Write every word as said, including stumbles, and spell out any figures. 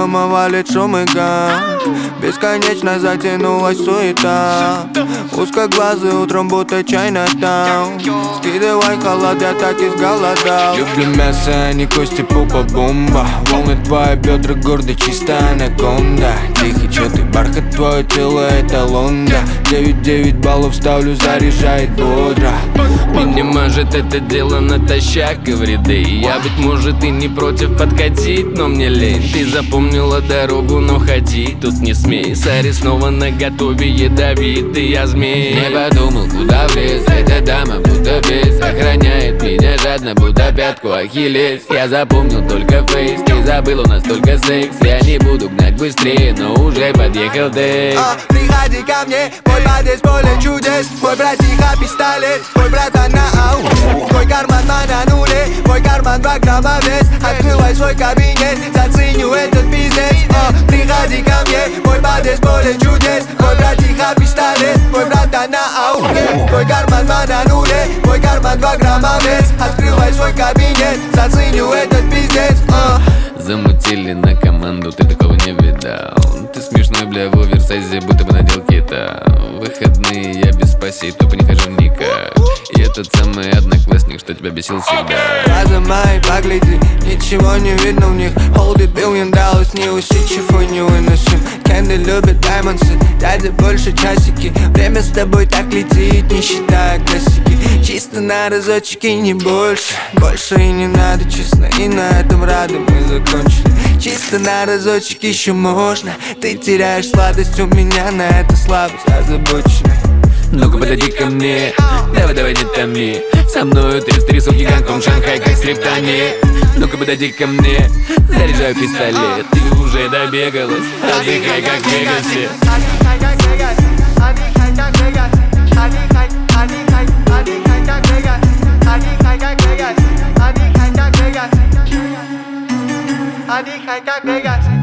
дома валит шум и гам. Бесконечно затянулась суета. Узкоглазый утром будто Чайнатаун. Скидывай халат, я так изголодал. Люблю мясо, а не кости, пупа бомба. Волны твои бедра, гордо чистая анаконда. Тихо, чё ты, бархат, твое тело это лонда. Девять-девять баллов ставлю, заряжает бодро. Меня может это дело натощак и вреды. Я, быть может, и не против подкатить, но мне лень. Ты запомнила дорогу, но ходи тут не смей. Сари снова наготове, ядовитый я змей. Не подумал, куда влез, эта дама будто без. Охраняет меня жадно, будто пятку Ахиллес. Я запомнил только фейс, ты забыл, у нас только секс. Я не буду гнать быстрее, но уже подъехал ты. а, Приходи ко мне, мой подъезд поле чудес. Мой братиха пистолет, мой братан на ау. Мой карман на нуле, мой карман два грамма вес. Открывай свой кабинет, заценю этот бизнес. а, Приходи ко мне, мой подъезд поле чудес. Мой братиха пистолет, мой братан на ау. Мой карман на нуле, мой карман два грамма вес. Открывай свой кабинет, заценю этот бизнес. а. Замутили на команду, ты такого не видал. Ты смешной, бля, в оверсайзе, будто бы надел кита. В выходные я без спасей, тупо не хожу никак. И этот самый одноклассник, что тебя бесил всегда. Глаза мои, погляди, ничего не видно в них. Hold it, billion dollars, не усидчивый, не выносим. Кенды любят даймонсы, дядя больше часики. Время с тобой так летит, не считая классики. Чисто на разочек и не больше. Больше и не надо, честно, и на этом рады мы закончили. Чисто на разочек еще можно. Ты теряешь сладость, у меня на это слабость озабочена. Ну-ка подойди ко мне, давай, давай не томи. Со мною тридцать три сутки, Гонконг, Шанхай, как скриптонит. Ну-ка подойди ко мне, заряжаю пистолет. Ты уже добегалась, отдыхай как в Вегасе. Отдыхай как в Вегасе.